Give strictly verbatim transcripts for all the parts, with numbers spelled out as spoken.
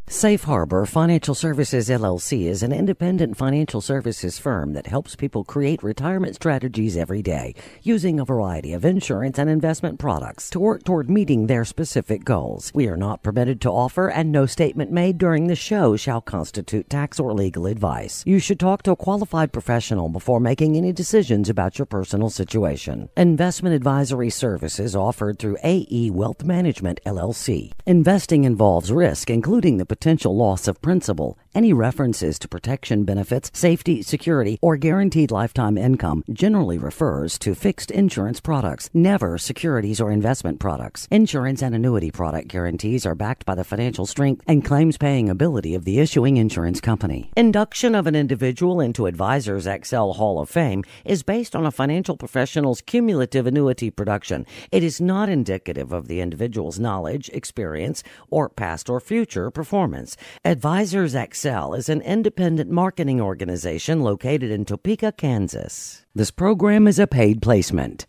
Safe Harbor Financial Services, L L C is an independent financial services firm that helps people create retirement strategies every day using a variety of insurance and investment products to work toward meeting their specific goals. We are not permitted to offer, and no statement made during the show shall constitute tax or legal advice. You should talk to a qualified professional before making any decisions about your personal situation. Investment advisory services offered through A E Wealth Management, L L C. Investing involves risk, including the potential loss of principal. Any references to protection benefits, safety, security, or guaranteed lifetime income generally refers to fixed insurance products, never securities or investment products. Insurance and annuity product guarantees are backed by the financial strength and claims-paying ability of the issuing insurance company. Induction of an individual into Advisors Excel Hall of Fame is based on a financial professional's cumulative annuity production. It is not indicative of the individual's knowledge, experience, or past or future performance. Advisors Excel is an independent marketing organization located in Topeka, Kansas. This program is a paid placement.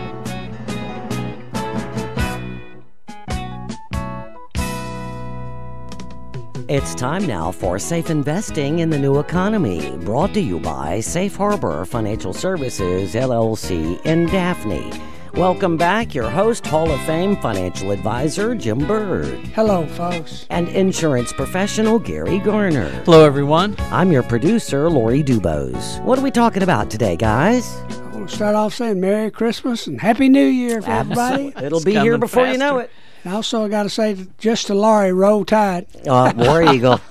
It's time now for Safe Investing in the New Economy, brought to you by Safe Harbor Financial Services, L L C in Daphne. Welcome back, your host, Hall of Fame financial advisor, Jim Bird. Hello, folks. And insurance professional, Gary Garner. Hello, everyone. I'm your producer, Lori Dubose. What are we talking about today, guys? I want to start off saying Merry Christmas and Happy New Year for everybody. It'll be here before faster. you know it. And also, I got to say, just to Laurie, roll tide. Uh, War Eagle.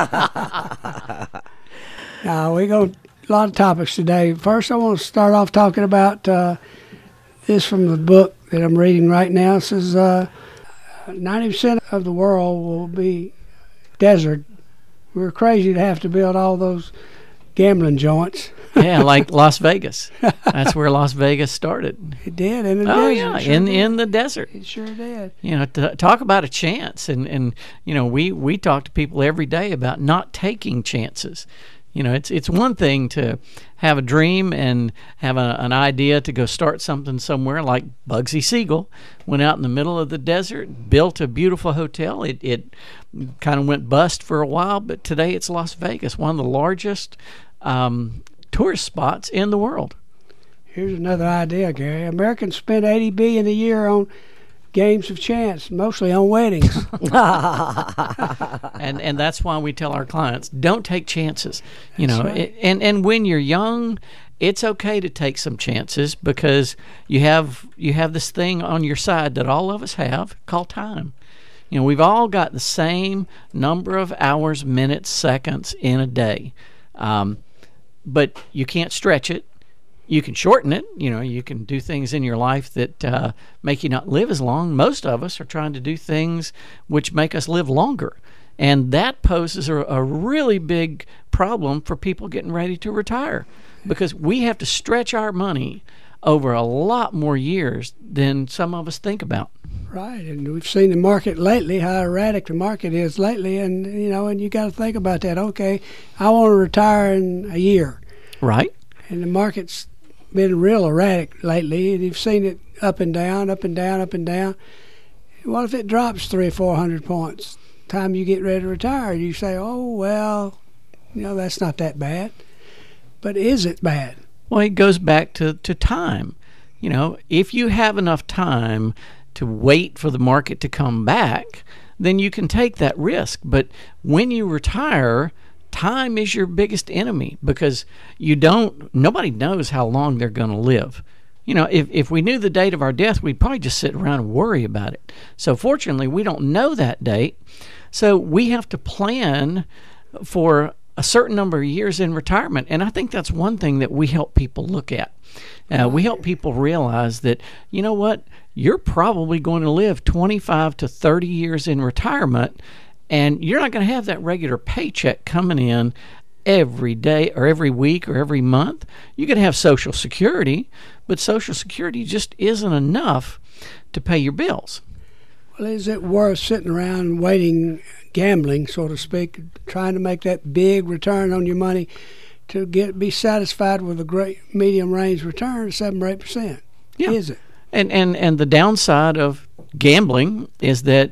Now, we go a lot of topics today. First, I want to start off talking about uh, this from the book that I'm reading right now. It says uh, ninety percent of the world will be desert. We're crazy to have to build all those gambling joints. Yeah, like Las Vegas. That's where Las Vegas started. It did in the Oh, desert. yeah, Sure in did. in the desert. It sure did. You know, to talk about a chance. And, and you know, we, we talk to people every day about not taking chances. You know, it's it's one thing to have a dream and have a, an idea to go start something somewhere, like Bugsy Siegel went out in the middle of the desert, built a beautiful hotel. It it kind of went bust for a while, but today it's Las Vegas, one of the largest um, tourist spots in the world. Here's another idea, Gary. Americans spend eighty billion dollars a year on games of chance, mostly on weddings. and and that's why we tell our clients, don't take chances. You That's know, right. it, and and when you're young, it's okay to take some chances, because you have you have this thing on your side that all of us have called time. You know, we've all got the same number of hours, minutes, seconds in a day, um, but you can't stretch it. You can shorten it. You know, you can do things in your life that uh, make you not live as long. Most of us are trying to do things which make us live longer. And that poses a, a really big problem for people getting ready to retire, because we have to stretch our money over a lot more years than some of us think about. Right, and we've seen the market lately, how erratic the market is lately, and, you know, and you got to think about that. Okay, I want to retire in a year. Right? And the market's been real erratic lately, and you've seen it up and down, up and down, up and down. What if it drops three or four hundred points? Time you get ready to retire, you say, "Oh well, you know that's not that bad." But is it bad? Well, it goes back to, to time. You know, if you have enough time to wait for the market to come back, then you can take that risk. But when you retire, time is your biggest enemy, because you don't, nobody knows how long they're going to live. You know, if, if we knew the date of our death, we'd probably just sit around and worry about it. So fortunately, we don't know that date. So we have to plan for a certain number of years in retirement. And I think that's one thing that we help people look at. Uh, we help people realize that, you know what, you're probably going to live twenty-five to thirty years in retirement, and you're not going to have that regular paycheck coming in every day or every week or every month. You could have Social Security, but Social Security just isn't enough to pay your bills. Well, is it worth sitting around waiting, gambling, so to speak, trying to make that big return on your money to get be satisfied with a great medium range return of seven or eight percent? Yeah. Is it? And, and, and the downside of gambling is that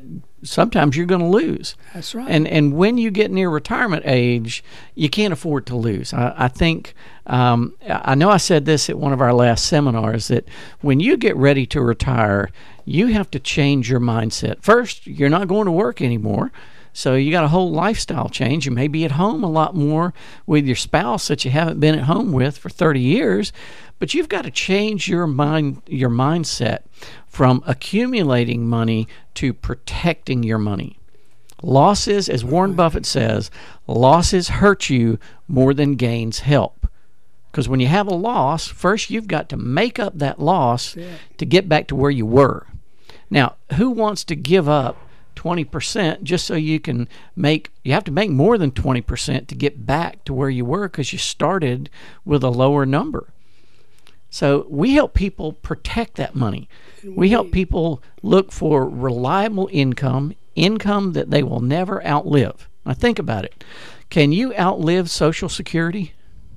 sometimes you're going to lose. That's right. And and when you get near retirement age, you can't afford to lose. I, I think, um, I know I said this at one of our last seminars, that when you get ready to retire, you have to change your mindset. First, you're not going to work anymore. So you got a whole lifestyle change. You may be at home a lot more with your spouse that you haven't been at home with for thirty years, but you've got to change your mind, your mindset from accumulating money to protecting your money. Losses, as Warren Buffett says, losses hurt you more than gains help. Because when you have a loss, first you've got to make up that loss yeah. to get back to where you were. Now, who wants to give up twenty percent just so you can make, you have to make more than twenty percent to get back to where you were because you started with a lower number. So we help people protect that money. We help people look for reliable income, income that they will never outlive. Now think about it. Can you outlive Social Security?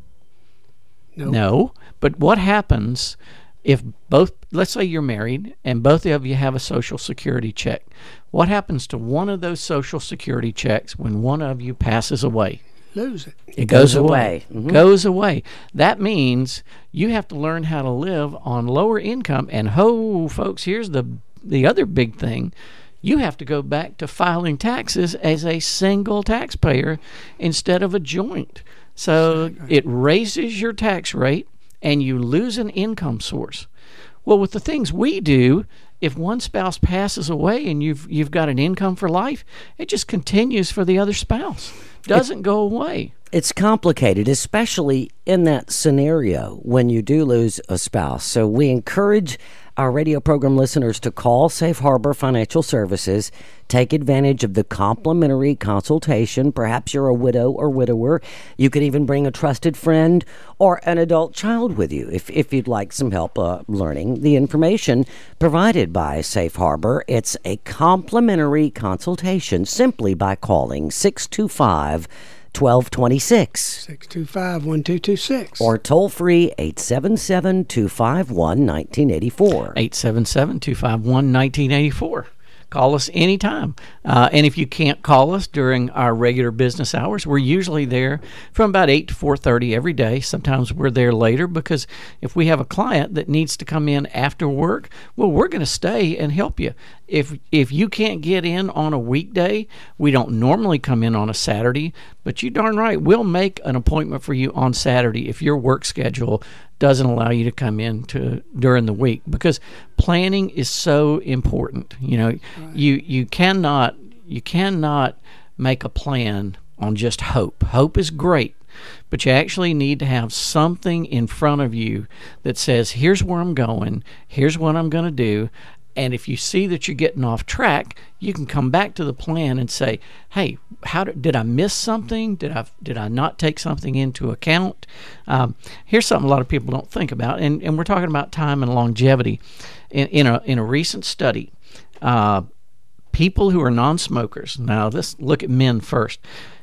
No. No. But what happens if both, let's say you're married and both of you have a Social Security check? What happens to one of those Social Security checks when one of you passes away? Lose it. It goes, goes away. away. Mm-hmm. Goes away. That means you have to learn how to live on lower income. And ho, folks, here's the the other big thing. You have to go back to filing taxes as a single taxpayer instead of a joint. So exactly. It raises your tax rate and you lose an income source. Well, with the things we do, if one spouse passes away and you've you've got an income for life, it just continues for the other spouse. Doesn't go away. It's complicated, especially in that scenario when you do lose a spouse. So we encourage our radio program listeners to call Safe Harbor Financial Services. Take advantage of the complimentary consultation. Perhaps you're a widow or widower. You can even bring a trusted friend or an adult child with you if, if you'd like some help uh, learning the information provided by Safe Harbor. It's a complimentary consultation simply by calling six two five, one two two six. six two five, one two two six. Or toll free eight seven seven, two five one, one nine eight four. eight seven seven, two five one, one nine eight four. Call us anytime. Uh, and if you can't call us during our regular business hours, we're usually there from about eight to four thirty every day. Sometimes we're there later because if we have a client that needs to come in after work, well, we're going to stay and help you. If if you can't get in on a weekday, we don't normally come in on a Saturday, but you darn right, we'll make an appointment for you on Saturday if your work schedule doesn't allow you to come in to during the week, because planning is so important. You know, right. you you cannot you cannot make a plan on just hope. Hope is great, but you actually need to have something in front of you that says, here's where I'm going, here's what I'm going to do. And if you see that you're getting off track, you can come back to the plan and say, hey, how did, did I miss something? Did I did I not take something into account? Um, here's something a lot of people don't think about, and, and we're talking about time and longevity. In, in, a, in a recent study, uh, people who are non-smokers, now let's look at men first.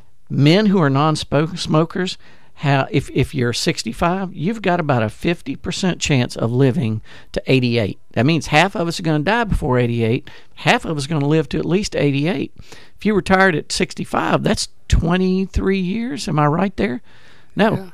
Men who are non-smokers, How, if, if you're sixty-five, you've got about a fifty percent chance of living to eighty-eight. That means half of us are going to die before eighty-eight. Half of us are going to live to at least eighty-eight. If you retired at sixty-five, that's twenty-three years. Am I right there? No. Yeah.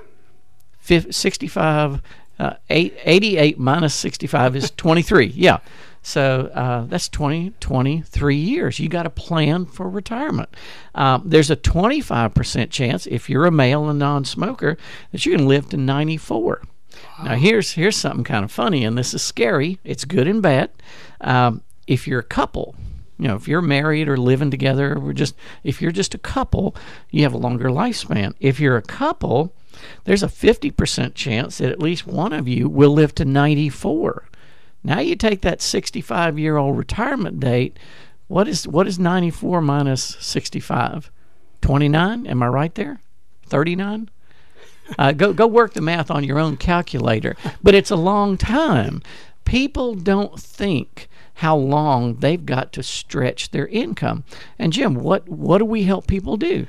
Fif- sixty-five, uh, eight, eighty-eight minus sixty-five is twenty-three. Yeah. So uh, that's twenty, twenty-three years. You got to plan for retirement. Um, there's a twenty-five percent chance, if you're a male and non-smoker, that you can live to ninety-four. Wow. Now, here's here's something kind of funny, and this is scary. It's good and bad. Um, if you're a couple, you know, if you're married or living together, or just if you're just a couple, you have a longer lifespan. If you're a couple, there's a fifty percent chance that at least one of you will live to ninety-four. Now you take that sixty-five-year-old retirement date. What is what is ninety-four minus sixty-five? twenty-nine? Am I right there? thirty-nine? Uh, go go work the math on your own calculator. But it's a long time. People don't think how long they've got to stretch their income. And Jim, what what do we help people do?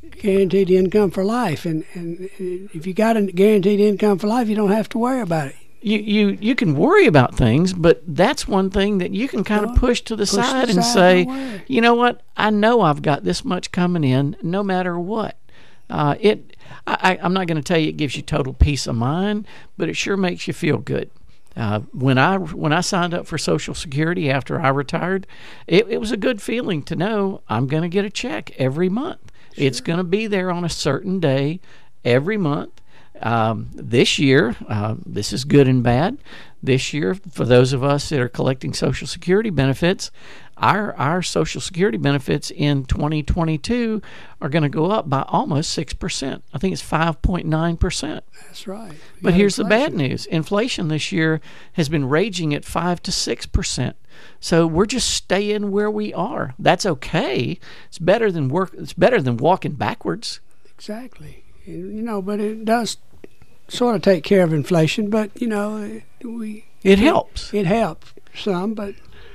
Guaranteed income for life, and and if you got a guaranteed income for life, you don't have to worry about it. you, you, you can worry about things, but that's one thing that you can kind of push to the push side the and side, say, don't worry. you know what, I know I've got this much coming in no matter what. Uh, it, I, I'm not going to tell you it gives you total peace of mind, but it sure makes you feel good. Uh, when I when I signed up for Social Security after I retired, it, it was a good feeling to know I'm going to get a check every month. Sure. It's going to be there on a certain day every month. Um, this year, uh, this is good and bad. This year, for those of us that are collecting Social Security benefits, our our Social Security benefits in twenty twenty-two are going to go up by almost six percent. I think it's five point nine percent. That's right. But here's inflation. The bad news. Inflation this year has been raging at five to six percent. So we're just staying where we are. That's okay. It's better than work. It's better than walking backwards. Exactly. You know, but it does sort of take care of inflation, but, you know, we... It helps. It helps some, but...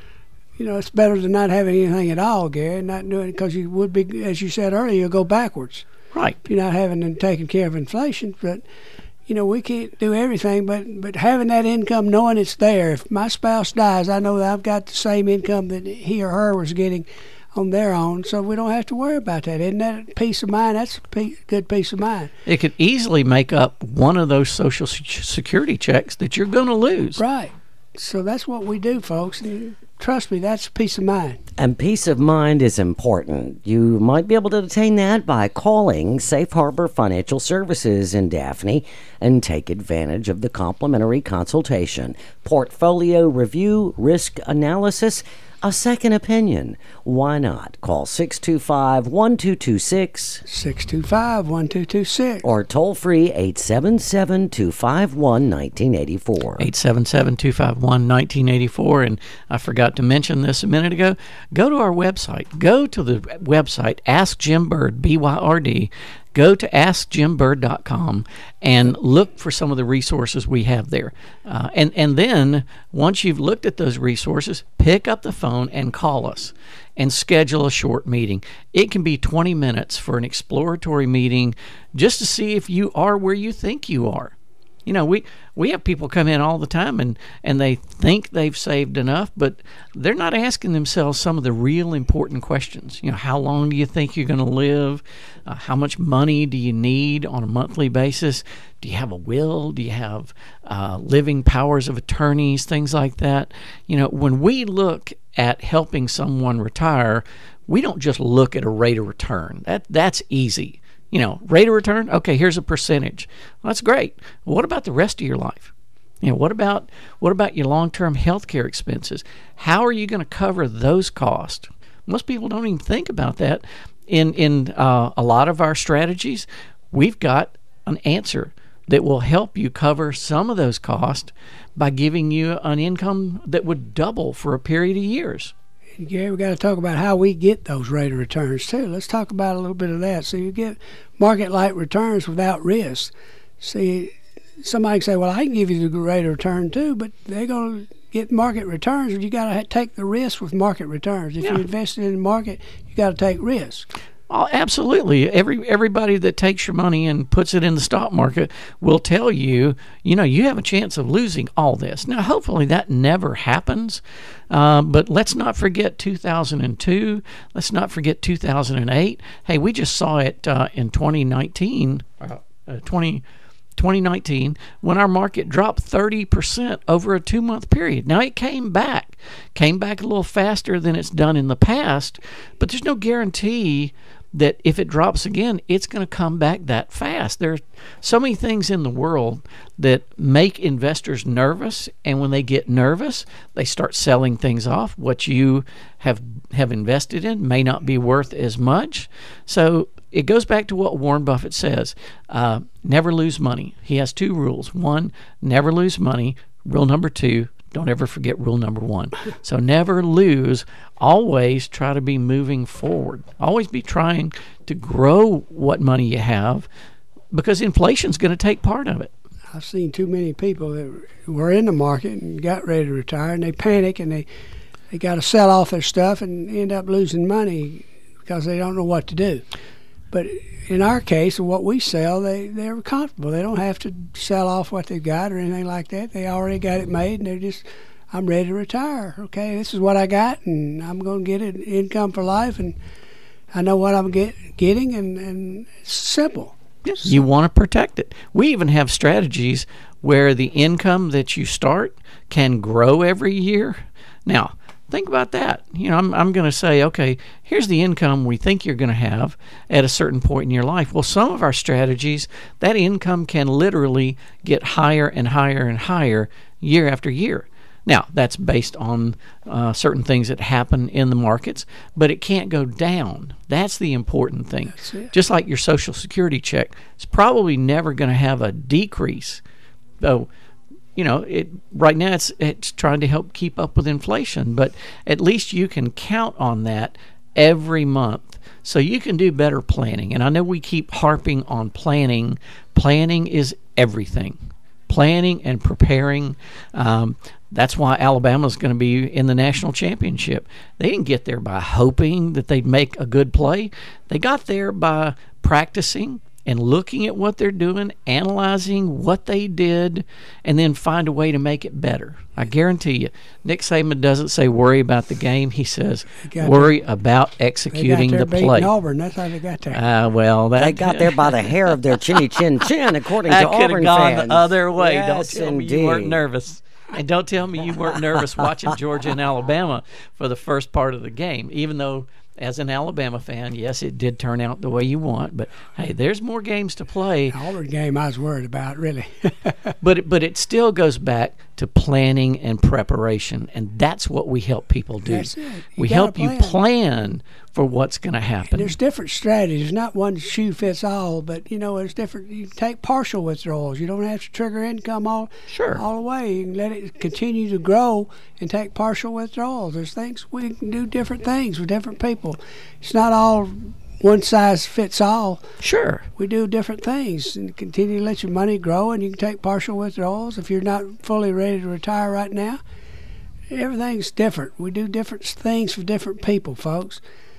You know, it's better than not having anything at all, Gary, not doing it because you would be, as you said earlier, you'll go backwards. Right. You're not having and taking care of inflation, but, you know, we can't do everything, but, but having that income, knowing it's there. If my spouse dies, I know that I've got the same income that he or her was getting on their own, so we don't have to worry about that. Isn't that peace of mind? That's a good peace of mind. It could easily make up one of those Social Security checks that you're going to lose. Right. So that's what we do, folks. And trust me, that's peace of mind. And peace of mind is important. You might be able to attain that by calling Safe Harbor Financial Services in Daphne and take advantage of the complimentary consultation, portfolio review, risk analysis, a second opinion. Why not? Call six two five, one two two six, six two five, one two two six, or toll free eight seven seven, two five one, one nine eight four. eight seven seven, two five one, one nine eight four. And I forgot to mention this a minute ago. Go to our website. Go to the website, Ask Jim Byrd, B Y R D. Go to ask jim byrd dot com and look for some of the resources we have there. Uh, and, and then, once you've looked at those resources, pick up the phone and call us and schedule a short meeting. It can be twenty minutes for an exploratory meeting just to see if you are where you think you are. You know, we, we have people come in all the time and, and they think they've saved enough, but they're not asking themselves some of the real important questions. You know, how long do you think you're going to live? Uh, how much money do you need on a monthly basis? Do you have a will? Do you have uh, living powers of attorneys, things like that? You know, when we look at helping someone retire, we don't just look at a rate of return. That That's easy. You know, rate of return, okay, here's a percentage. Well, that's great. What about the rest of your life? You know, what about what about your long-term health care expenses? How are you going to cover those costs? Most people don't even think about that. In in uh, a lot of our strategies, we've got an answer that will help you cover some of those costs by giving you an income that would double for a period of years. Gary, we got to talk about how we get those rate of returns too. Let's talk about a little bit of that. So you get market-like returns without risk. See, somebody can say, "Well, I can give you the rate of return too," but they're going to get market returns. You got to take the risk with market returns. If yeah. you invested in the market, you got to take risk. Oh, absolutely. Every everybody that takes your money and puts it in the stock market will tell you, you know, you have a chance of losing all this. Now, hopefully that never happens, uh, but let's not forget two thousand two. Let's not forget two thousand eight. Hey, we just saw it uh, in twenty nineteen, uh, twenty, twenty nineteen when our market dropped thirty percent over a two-month period. Now, it came back, came back a little faster than it's done in the past, but there's no guarantee that if it drops again, it's going to come back that fast. There are so many things in the world that make investors nervous, and when they get nervous, they start selling things off. What you have have invested in may not be worth as much. So it goes back to what Warren Buffett says, uh, never lose money. He has two rules. One, never lose money. Rule number two, don't ever forget rule number one. So never lose. Always try to be moving forward. Always be trying to grow what money you have, because inflation's going to take part of it. I've seen too many people that were in the market and got ready to retire, and they panic and they, they got to sell off their stuff and end up losing money because they don't know what to do. But in our case, what we sell, they, they're comfortable. They don't have to sell off what they've got or anything like that. They already got it made, and they're just, I'm ready to retire. Okay, this is what I got, and I'm going to get an income for life, and I know what I'm get, getting, and, and it's simple. Yes. You want to protect it. We even have strategies where the income that you start can grow every year. Now, think about that. You know, I'm I'm going to say, okay, here's the income we think you're going to have at a certain point in your life. Well, some of our strategies, that income can literally get higher and higher and higher year after year. Now, that's based on uh, certain things that happen in the markets, but it can't go down. That's the important thing. Just like your Social Security check, it's probably never going to have a decrease. So, you know, it right now it's it's trying to help keep up with inflation, but at least you can count on that every month. So you can do better planning. And I know we keep harping on planning. Planning is everything. Planning and preparing. Um, that's why Alabama's going to be in the national championship. They didn't get there by hoping that they'd make a good play. They got there by practicing and looking at what they're doing, analyzing what they did, and then find a way to make it better. I guarantee you, Nick Saban doesn't say worry about the game. He says worry there, about executing the play. Auburn. That's how they got there. Uh, well, that, they got there by the hair of their chinny chin chin, according to Auburn fans. That could have gone the other way. Yes, Don't tell indeed. me you weren't nervous. And don't tell me you weren't nervous watching Georgia and Alabama for the first part of the game, even though as an Alabama fan, yes, it did turn out the way you want. But, hey, there's more games to play. The Auburn game I was worried about, really. but, it, but it still goes back to planning and preparation, and that's what we help people do. That's it. You we help plan. you plan for what's going to happen. And there's different strategies. Not one shoe fits all, but, you know, there's different. You can take partial withdrawals. You don't have to trigger income all, sure. all the way. You can let it continue to grow and take partial withdrawals. There's things we can do different things with different people. It's not all one size fits all. Sure. We do different things and continue to let your money grow, and you can take partial withdrawals if you're not fully ready to retire right now. Everything's different. We do different things for different people, folks.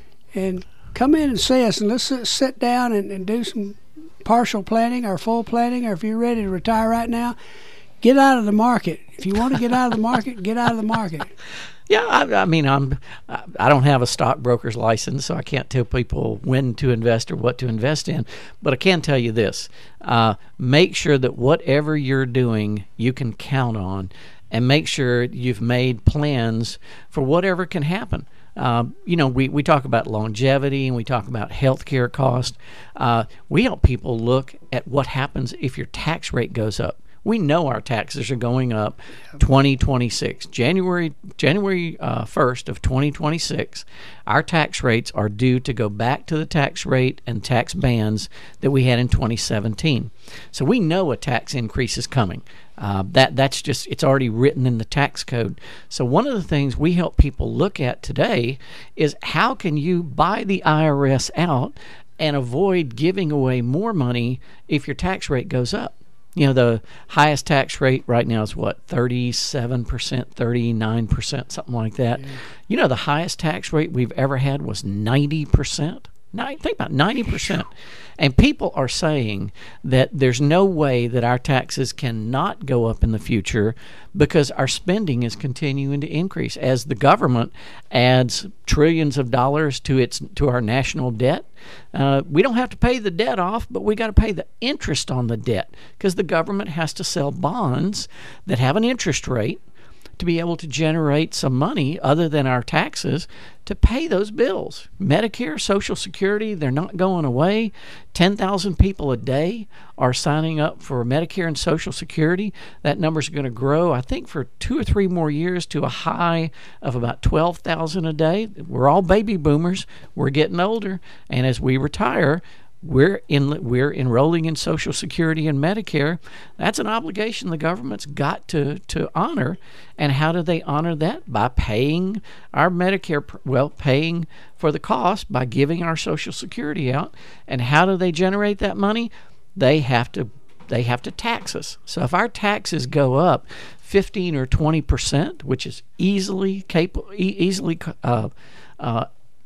And come in and see us, and let's sit down and, and do some partial planning or full planning, or if you're ready to retire right now, get out of the market. If you want to get out of the market, get out of the market. Yeah, I, I mean, I'm I don't have a stockbroker's license, so I can't tell people when to invest or what to invest in. But I can tell you this: uh, make sure that whatever you're doing, you can count on, and make sure you've made plans for whatever can happen. Uh, you know, we, we talk about longevity and we talk about health care cost. Uh, we help people look at what happens if your tax rate goes up. We know our taxes are going up twenty twenty-six. January January uh, first of twenty twenty-six, our tax rates are due to go back to the tax rate and tax bands that we had in twenty seventeen. So we know a tax increase is coming. Uh, that that's just, it's already written in the tax code. So one of the things we help people look at today is how can you buy the I R S out and avoid giving away more money if your tax rate goes up. You know, the highest tax rate right now is what, thirty-seven percent, thirty-nine percent, something like that. Yeah. You know, the highest tax rate we've ever had was ninety percent. Now, think about ninety percent. And people are saying that there's no way that our taxes cannot go up in the future because our spending is continuing to increase. As the government adds trillions of dollars to its to our national debt, uh, we don't have to pay the debt off, but we got to pay the interest on the debt because the government has to sell bonds that have an interest rate to be able to generate some money other than our taxes to pay those bills. Medicare, Social Security, they're not going away. ten thousand people a day are signing up for Medicare and Social Security. That number's going to grow, I think, for two or three more years to a high of about twelve thousand a day. We're all baby boomers. We're getting older. And as we retire, We're in we're enrolling in Social Security and Medicare. That's an obligation the government's got to, to honor. And how do they honor that? By paying our Medicare, well, paying for the cost by giving our Social Security out. And how do they generate that money? They have to they have to tax us. So if our taxes go up fifteen or twenty percent, which is easily capable, e- easily uh, uh,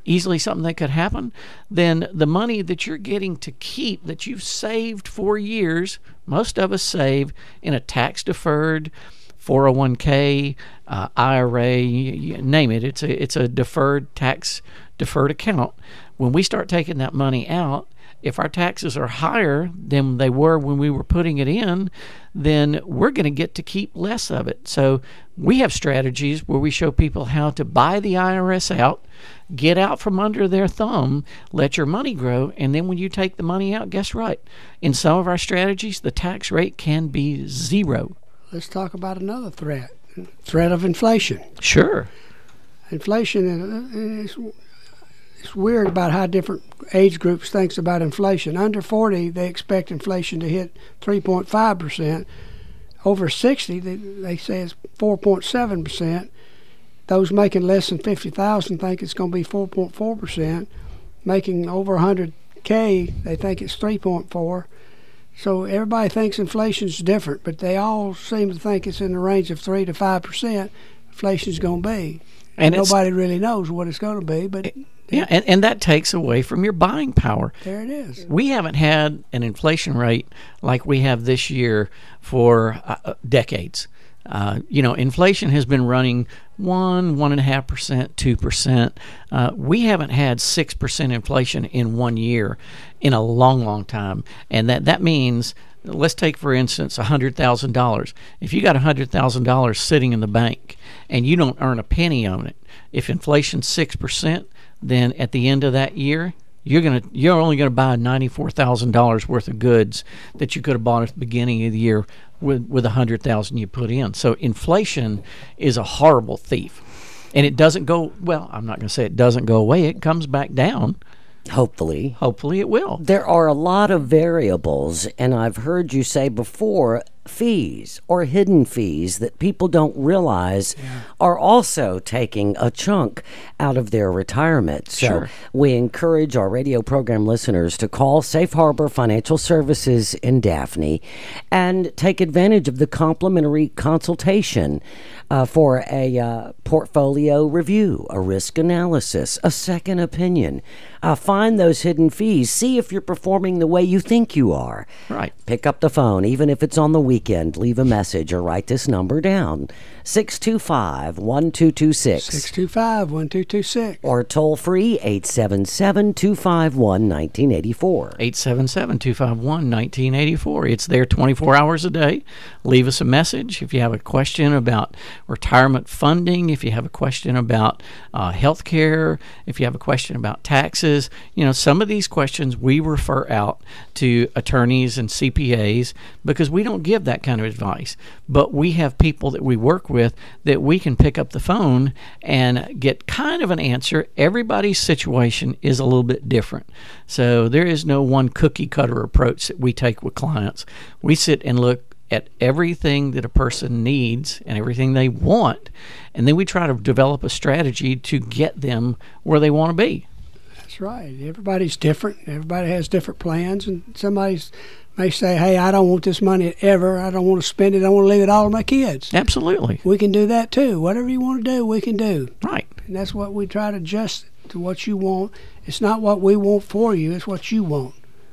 easily something that could happen, then the money that you're getting to keep that you've saved for years, most of us save in a tax-deferred four oh one k, uh, I R A, you, you name it. It's a it's a deferred tax deferred account. When we start taking that money out, if our taxes are higher than they were when we were putting it in, then we're going to get to keep less of it. So we have strategies where we show people how to buy the I R S out, get out from under their thumb, let your money grow, and then when you take the money out, guess what? In some of our strategies, the tax rate can be zero. Let's talk about another threat, threat of inflation. Sure. Inflation is, it's weird about how different age groups thinks about inflation. Under forty, they expect inflation to hit three point five percent. Over sixty, they, they say it's four point seven percent. Those making less than fifty thousand think it's going to be four point four percent. Making over one hundred K, they think it's three point four. So everybody thinks inflation's different, but they all seem to think it's in the range of three to five percent. Inflation's going to be, and nobody really knows what it's going to be. But yeah, and, and that takes away from your buying power. There it is. We haven't had an inflation rate like we have this year for uh, decades. Uh, you know, inflation has been running one, one and a half percent, two percent. Uh, we haven't had six percent inflation in one year in a long, long time, and that that means, let's take for instance a hundred thousand dollars. If you got a hundred thousand dollars sitting in the bank and you don't earn a penny on it, if inflation's six percent, then at the end of that year, you're gonna you're only gonna buy ninety-four thousand dollars worth of goods that you could have bought at the beginning of the year with with a hundred thousand you put in. So inflation is a horrible thief, and it doesn't go well. I'm not gonna say it doesn't go away. It comes back down. Hopefully. Hopefully it will. There are a lot of variables, and I've heard you say before, fees or hidden fees that people don't realize yeah. are also taking a chunk out of their retirement. So sure. we encourage our radio program listeners to call Safe Harbor Financial Services in Daphne and take advantage of the complimentary consultation uh, for a uh, portfolio review, a risk analysis, a second opinion. Uh, find those hidden fees. See if you're performing the way you think you are. Right. Pick up the phone, even if it's on the weekend. Leave a message or write this number down. six two five, one two two six. six two five, one two two six. Or toll free eight seven seven, two five one, one nine eight four. eight seven seven, two five one, one nine eight four. It's there twenty-four hours a day. Leave us a message if you have a question about retirement funding, if you have a question about uh, health care, if you have a question about taxes. You know, some of these questions we refer out to attorneys and C P As because we don't give that kind of advice. But we have people that we work with that we can pick up the phone and get kind of an answer. Everybody's situation is a little bit different. So there is no one cookie cutter approach that we take with clients. We sit and look at everything that a person needs and everything they want, and then we try to develop a strategy to get them where they want to be. That's right. Everybody's different. Everybody has different plans, and somebody may say, hey, I don't want this money ever. I don't want to spend it. I want to leave it all to my kids. Absolutely. We can do that too. Whatever you want to do, we can do. Right. And that's what we try to adjust to what you want. It's not what we want for you. It's what you want.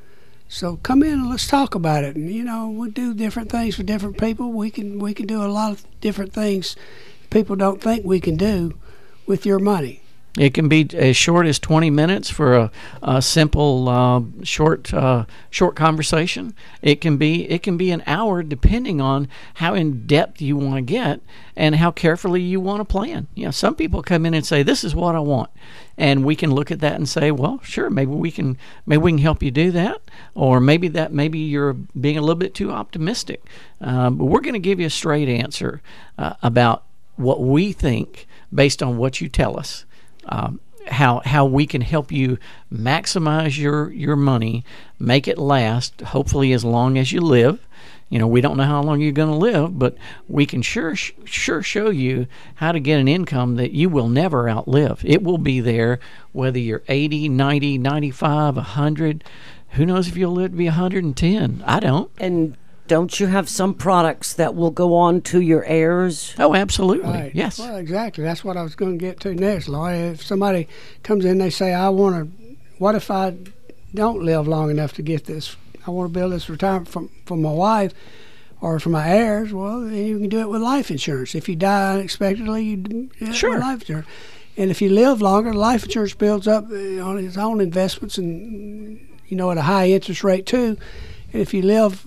So come in and let's talk about it. And, you know, we do different things for different people. We can we can do a lot of different things people don't think we can do with your money. It can be as short as twenty minutes for a, a simple, uh, short, uh, short conversation. It can be it can be an hour, depending on how in depth you want to get and how carefully you want to plan. You know, some people come in and say, "This is what I want," and we can look at that and say, "Well, sure, maybe we can maybe we can help you do that," or maybe that maybe you're being a little bit too optimistic. Um, but we're going to give you a straight answer uh, about what we think based on what you tell us. Um, how how we can help you maximize your, your money, make it last, hopefully as long as you live. You know, we don't know how long you're going to live, but we can sure sure show you how to get an income that you will never outlive. It will be there whether you're eighty, ninety, ninety-five, one hundred. Who knows if you'll live to be one hundred ten? I don't. And don't you have some products that will go on to your heirs? Oh, absolutely. Right. Yes. Well, exactly. That's what I was going to get to next, Laurie. If somebody comes in, they say, I want to, what if I don't live long enough to get this? I want to build this retirement for, for my wife or for my heirs. Well, then you can do it with life insurance. If you die unexpectedly, you do it Sure. with life insurance. And if you live longer, life insurance builds up on its own investments and, you know, at a high interest rate too. And if you live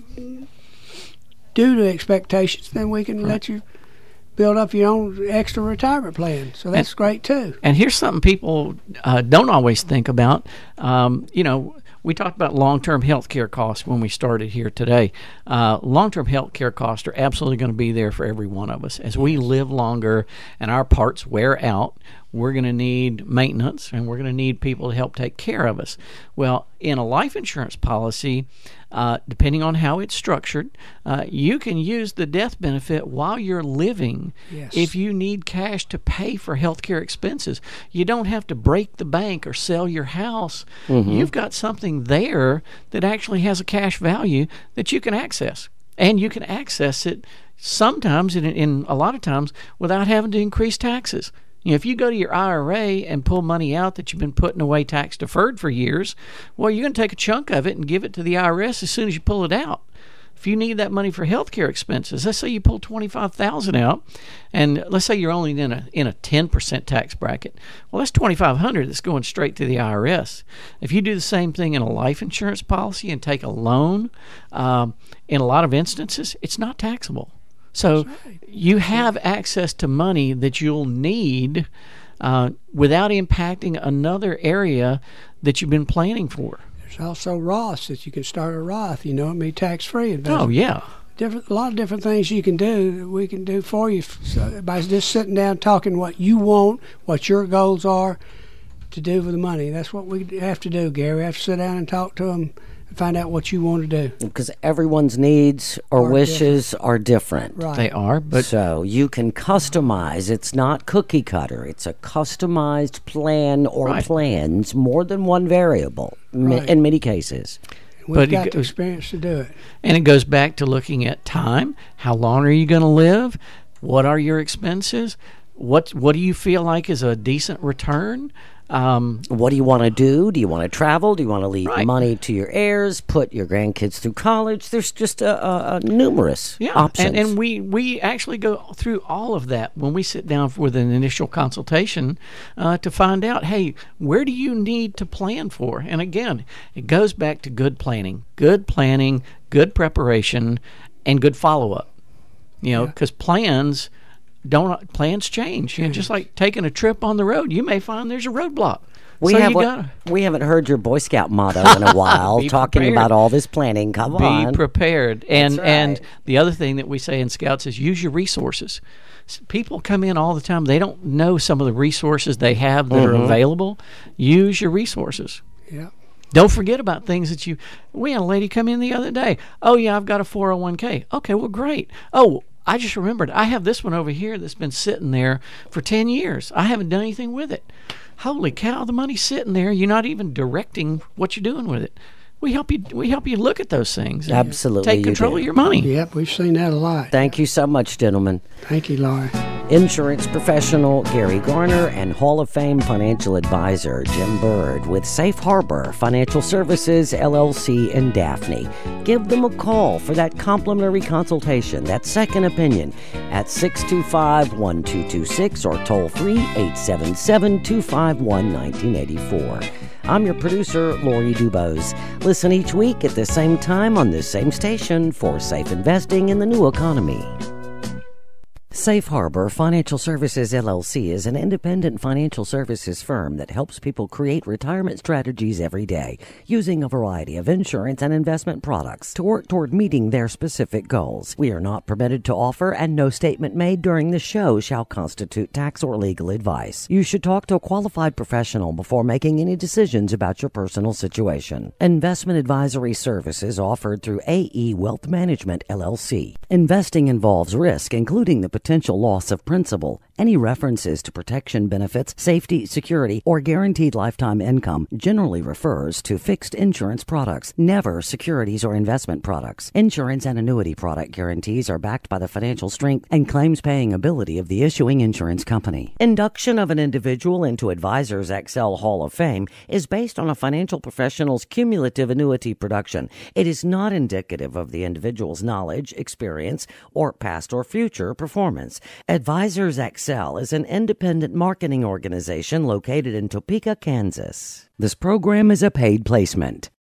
due to expectations, then we can right. let you build up your own extra retirement plan. So that's and, great too. And here's something people uh, don't always think about. Um, you know, we talked about long-term health care costs when we started here today. Uh, long-term health care costs are absolutely going to be there for every one of us. As we live longer and our parts wear out, we're going to need maintenance and we're going to need people to help take care of us. Well, in a life insurance policy, uh, depending on how it's structured, uh, you can use the death benefit while you're living. Yes. If you need cash to pay for health care expenses. You don't have to break the bank or sell your house. Mm-hmm. You've got something there that actually has a cash value that you can access. And you can access it sometimes, in, in a lot of times, without having to increase taxes. You know, if you go to your I R A and pull money out that you've been putting away tax deferred for years, well, you're going to take a chunk of it and give it to the I R S as soon as you pull it out. If you need that money for health care expenses, let's say you pull twenty-five thousand dollars out, and let's say you're only in a in a ten percent tax bracket. Well, that's twenty-five hundred dollars that's going straight to the I R S. If you do the same thing in a life insurance policy and take a loan, um, in a lot of instances, it's not taxable. So right. you have access to money that you'll need uh, without impacting another area that you've been planning for. There's also Roths that you can start a Roth, you know, and be tax-free investment. Oh, yeah. Different, a lot of different things you can do that we can do for you so by just sitting down talking what you want, what your goals are to do with the money. That's what we have to do, Gary. We have to sit down and talk to them and find out what you want to do. Because everyone's needs or are wishes different. are different. Right. They are, but so you can customize. It's not cookie cutter. It's a customized plan or right. plans, more than one variable right. in many cases. We've but got it, the experience to do it. And it goes back to looking at time. How long are you going to live? What are your expenses? What What do you feel like is a decent return? Um, what do you want to do? Do you want to travel? Do you want to leave right. money to your heirs? Put your grandkids through college? There's just a, a, a numerous yeah. options. And, and we, we actually go through all of that when we sit down with an initial consultation uh, to find out, hey, where do you need to plan for? And again, it goes back to good planning, good planning, good preparation, and good follow-up. You know, because yeah. plans... Don't plans change? You know, just like taking a trip on the road, you may find there's a roadblock. We so have you gotta, we haven't heard your Boy Scout motto in a while, talking prepared. about all this planning. Come be on, be prepared. And right. and the other thing that we say in Scouts is use your resources. People come in all the time; they don't know some of the resources they have that mm-hmm. are available. Use your resources. Yeah. Don't forget about things that you. We had a lady come in the other day. Oh yeah, I've got a four oh one k. Okay, well great. Oh. I just remembered, I have this one over here that's been sitting there for ten years. I haven't done anything with it. Holy cow, the money's sitting there. You're not even directing what you're doing with it. We help you We help you look at those things. Absolutely. Take control of your money. Yep, we've seen that a lot. Thank you so much, gentlemen. Thank you, Laurie. Insurance professional Gary Garner and Hall of Fame financial advisor Jim Bird with Safe Harbor Financial Services, L L C in Daphne. Give them a call for that complimentary consultation, that second opinion, at six two five, one two two six or toll free eight seven seven, two five one, one nine eight four. I'm your producer, Lori Dubose. Listen each week at the same time on this same station for safe investing in the new economy. Safe Harbor Financial Services, L L C is an independent financial services firm that helps people create retirement strategies every day using a variety of insurance and investment products to work toward meeting their specific goals. We are not permitted to offer, and no statement made during the show shall constitute tax or legal advice. You should talk to a qualified professional before making any decisions about your personal situation. Investment advisory services offered through A E Wealth Management, L L C. Investing involves risk, including the potential loss of principal. Any references to protection benefits, safety, security, or guaranteed lifetime income generally refers to fixed insurance products, never securities or investment products. Insurance and annuity product guarantees are backed by the financial strength and claims-paying ability of the issuing insurance company. Induction of an individual into Advisors Excel Hall of Fame is based on a financial professional's cumulative annuity production. It is not indicative of the individual's knowledge, experience, or past or future performance. Advisors Excel is an independent marketing organization located in Topeka, Kansas. This program is a paid placement.